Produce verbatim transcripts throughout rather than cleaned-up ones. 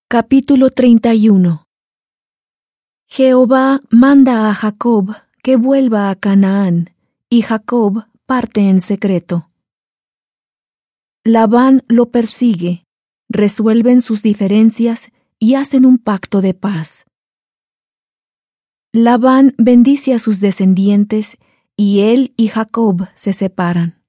Capítulo treinta y uno. Jehová manda a Jacob que vuelva a Canaán, y Jacob parte en secreto. Labán lo persigue, resuelven sus diferencias y hacen un pacto de paz. Labán bendice a sus descendientes, y él y Jacob se separan.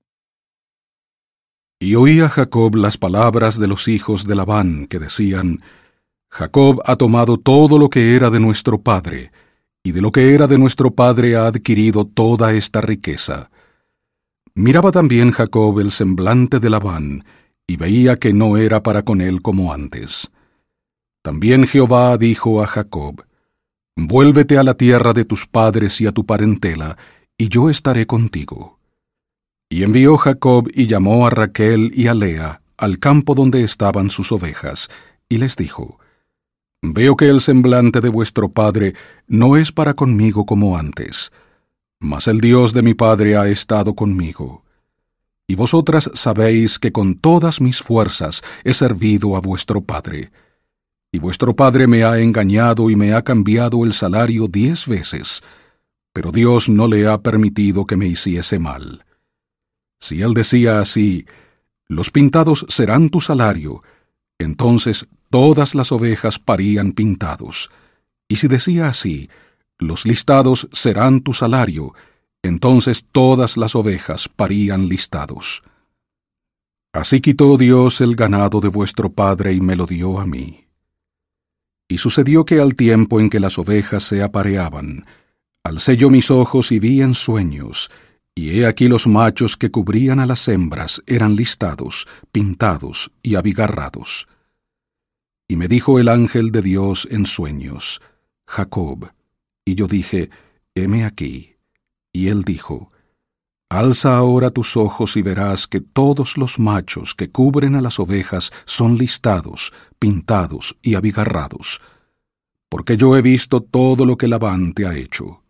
Y oía Jacob las palabras de los hijos de Labán, que decían: Jacob ha tomado todo lo que era de nuestro padre, y de lo que era de nuestro padre ha adquirido toda esta riqueza. Miraba también Jacob el semblante de Labán, y veía que no era para con él como antes. También Jehová dijo a Jacob: Vuélvete a la tierra de tus padres y a tu parentela, y yo estaré contigo. Y envió Jacob y llamó a Raquel y a Lea al campo donde estaban sus ovejas, y les dijo: Veo que el semblante de vuestro padre no es para conmigo como antes, mas el Dios de mi padre ha estado conmigo. Y vosotras sabéis que con todas mis fuerzas he servido a vuestro padre. Y vuestro padre me ha engañado y me ha cambiado el salario diez veces, pero Dios no le ha permitido que me hiciese mal. Si él decía así: Los pintados serán tu salario, entonces todas las ovejas parían pintados. Y si decía así: Los listados serán tu salario, entonces todas las ovejas parían listados. Así quitó Dios el ganado de vuestro padre y me lo dio a mí. Y sucedió que al tiempo en que las ovejas se apareaban, alcé yo mis ojos y vi en sueños, y he aquí los machos que cubrían a las hembras eran listados, pintados y abigarrados. Y me dijo el ángel de Dios en sueños: Jacob. Y yo dije: Heme aquí. Y él dijo: Alza ahora tus ojos y verás que todos los machos que cubren a las ovejas son listados, pintados y abigarrados, porque yo he visto todo lo que Labán te ha hecho.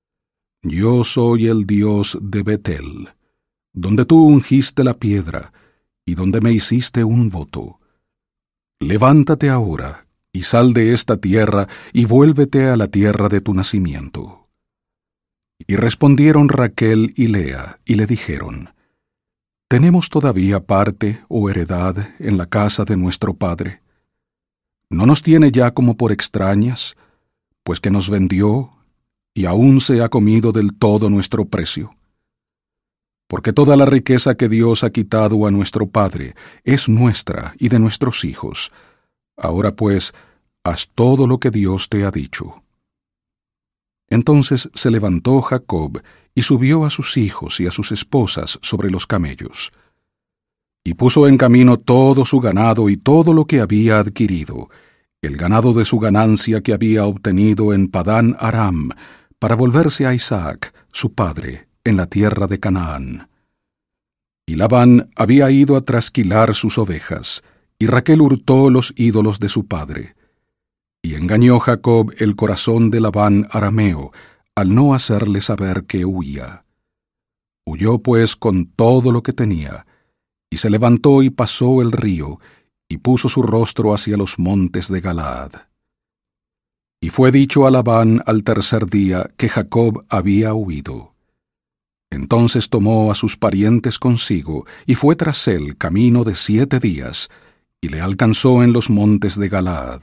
Yo soy el Dios de Betel, donde tú ungiste la piedra, y donde me hiciste un voto. Levántate ahora, y sal de esta tierra, y vuélvete a la tierra de tu nacimiento. Y respondieron Raquel y Lea, y le dijeron: ¿Tenemos todavía parte o heredad en la casa de nuestro padre? ¿No nos tiene ya como por extrañas, pues que nos vendió, y aún se ha comido del todo nuestro precio? Porque toda la riqueza que Dios ha quitado a nuestro padre es nuestra y de nuestros hijos. Ahora pues, haz todo lo que Dios te ha dicho. Entonces se levantó Jacob y subió a sus hijos y a sus esposas sobre los camellos. Y puso en camino todo su ganado y todo lo que había adquirido, el ganado de su ganancia que había obtenido en Padán Aram, para volverse a Isaac, su padre, en la tierra de Canaán. Y Labán había ido a trasquilar sus ovejas, y Raquel hurtó los ídolos de su padre. Y engañó Jacob el corazón de Labán arameo, al no hacerle saber que huía. Huyó pues con todo lo que tenía, y se levantó y pasó el río, y puso su rostro hacia los montes de Galaad. Y fue dicho a Labán al tercer día que Jacob había huido. Entonces tomó a sus parientes consigo, y fue tras él camino de siete días, y le alcanzó en los montes de Galaad.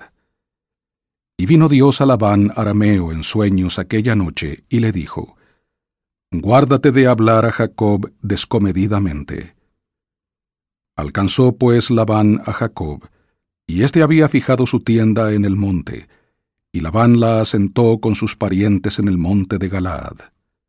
Y vino Dios a Labán arameo en sueños aquella noche, y le dijo: Guárdate de hablar a Jacob descomedidamente. Alcanzó pues Labán a Jacob, y éste había fijado su tienda en el monte, y Labán la asentó con sus parientes en el monte de Galaad.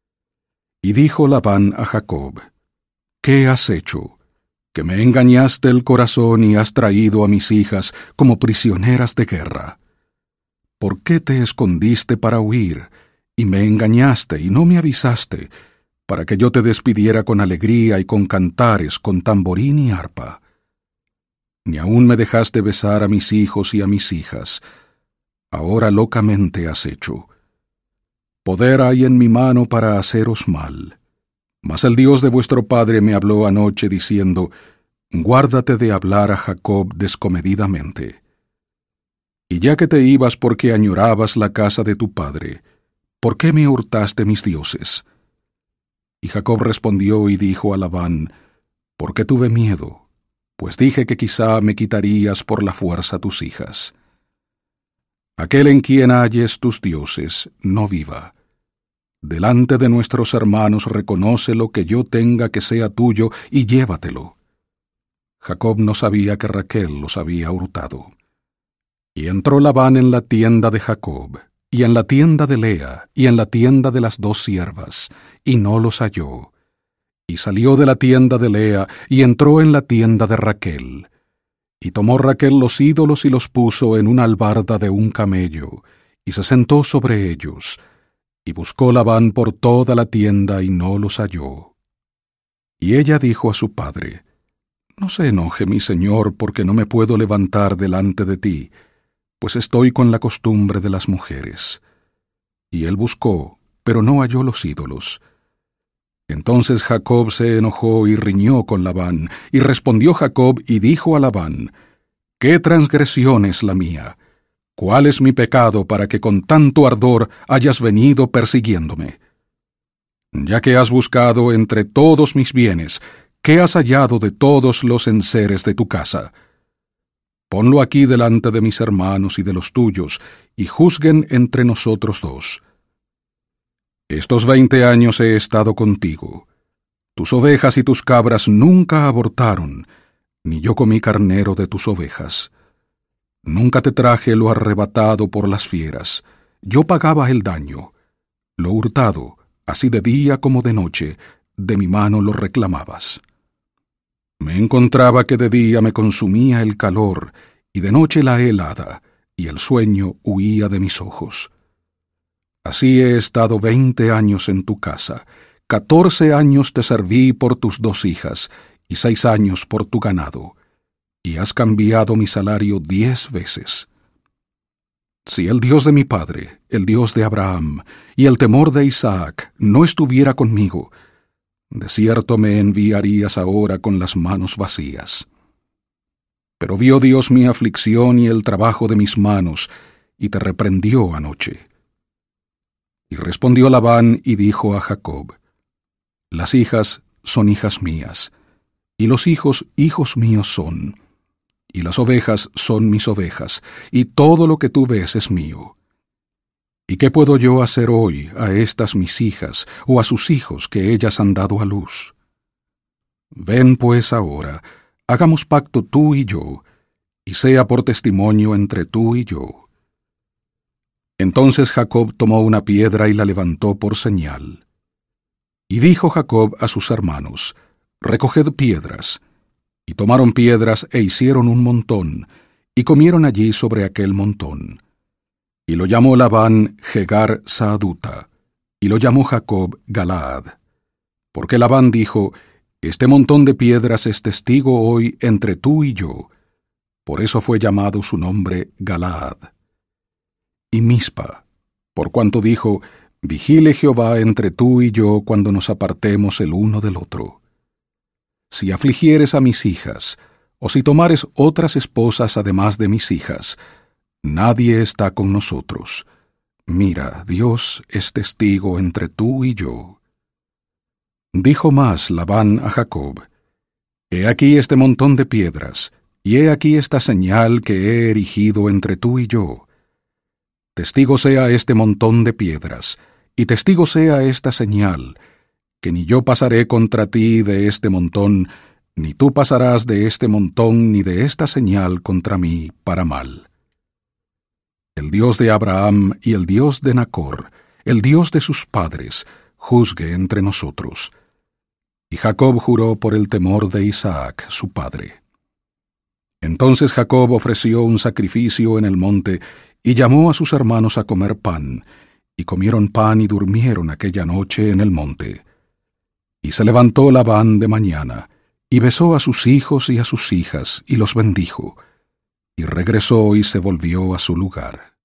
Y dijo Labán a Jacob: ¿Qué has hecho? Que me engañaste el corazón y has traído a mis hijas como prisioneras de guerra. ¿Por qué te escondiste para huir, y me engañaste y no me avisaste, para que yo te despidiera con alegría y con cantares, con tamborín y arpa? Ni aún me dejaste besar a mis hijos y a mis hijas. Ahora locamente has hecho. Poder hay en mi mano para haceros mal. Mas el Dios de vuestro padre me habló anoche diciendo: Guárdate de hablar a Jacob descomedidamente. Y ya que te ibas porque añorabas la casa de tu padre, ¿por qué me hurtaste mis dioses? Y Jacob respondió y dijo a Labán, porque tuve miedo, pues dije que quizá me quitarías por la fuerza tus hijas. Aquel en quien halles tus dioses, no viva. Delante de nuestros hermanos reconoce lo que yo tenga que sea tuyo y llévatelo. Jacob no sabía que Raquel los había hurtado. Y entró Labán en la tienda de Jacob, y en la tienda de Lea, y en la tienda de las dos siervas, y no los halló. Y salió de la tienda de Lea, y entró en la tienda de Raquel. Y tomó Raquel los ídolos y los puso en una albarda de un camello, y se sentó sobre ellos. Y buscó Labán por toda la tienda, y no los halló. Y ella dijo a su padre, no se enoje mi señor, porque no me puedo levantar delante de ti, pues estoy con la costumbre de las mujeres. Y él buscó, pero no halló los ídolos. Entonces Jacob se enojó y riñó con Labán, y respondió Jacob y dijo a Labán, ¿qué transgresión es la mía? ¿Cuál es mi pecado para que con tanto ardor hayas venido persiguiéndome? Ya que has buscado entre todos mis bienes, ¿qué has hallado de todos los enseres de tu casa? Ponlo aquí delante de mis hermanos y de los tuyos, y juzguen entre nosotros dos. Estos veinte años he estado contigo. Tus ovejas y tus cabras nunca abortaron, ni yo comí carnero de tus ovejas. Nunca te traje lo arrebatado por las fieras. Yo pagaba el daño. Lo hurtado, así de día como de noche, de mi mano lo reclamabas. Me encontraba que de día me consumía el calor, y de noche la helada, y el sueño huía de mis ojos. Así he estado veinte años en tu casa, catorce años te serví por tus dos hijas, y seis años por tu ganado, y has cambiado mi salario diez veces. Si el Dios de mi padre, el Dios de Abraham, y el temor de Isaac no estuviera conmigo, de cierto me enviarías ahora con las manos vacías. Pero vio Dios mi aflicción y el trabajo de mis manos, y te reprendió anoche. Y respondió Labán y dijo a Jacob, las hijas son hijas mías, y los hijos hijos míos son, y las ovejas son mis ovejas, y todo lo que tú ves es mío. ¿Y qué puedo yo hacer hoy a estas mis hijas, o a sus hijos que ellas han dado a luz? Ven pues ahora, hagamos pacto tú y yo, y sea por testimonio entre tú y yo. Entonces Jacob tomó una piedra y la levantó por señal. Y dijo Jacob a sus hermanos, recoged piedras. Y tomaron piedras e hicieron un montón, y comieron allí sobre aquel montón. Y lo llamó Labán Jegar Saaduta, y lo llamó Jacob Galaad. Porque Labán dijo, este montón de piedras es testigo hoy entre tú y yo. Por eso fue llamado su nombre Galaad. Y Mispa, por cuanto dijo, vigile Jehová entre tú y yo cuando nos apartemos el uno del otro. Si afligieres a mis hijas, o si tomares otras esposas además de mis hijas, nadie está con nosotros. Mira, Dios es testigo entre tú y yo. Dijo más Labán a Jacob, he aquí este montón de piedras, y he aquí esta señal que he erigido entre tú y yo. Testigo sea este montón de piedras, y testigo sea esta señal, que ni yo pasaré contra ti de este montón, ni tú pasarás de este montón ni de esta señal contra mí para mal. El Dios de Abraham y el Dios de Nacor, el Dios de sus padres, juzgue entre nosotros. Y Jacob juró por el temor de Isaac, su padre. Entonces Jacob ofreció un sacrificio en el monte, y llamó a sus hermanos a comer pan, y comieron pan y durmieron aquella noche en el monte. Y se levantó Labán de mañana, y besó a sus hijos y a sus hijas, y los bendijo, y regresó y se volvió a su lugar.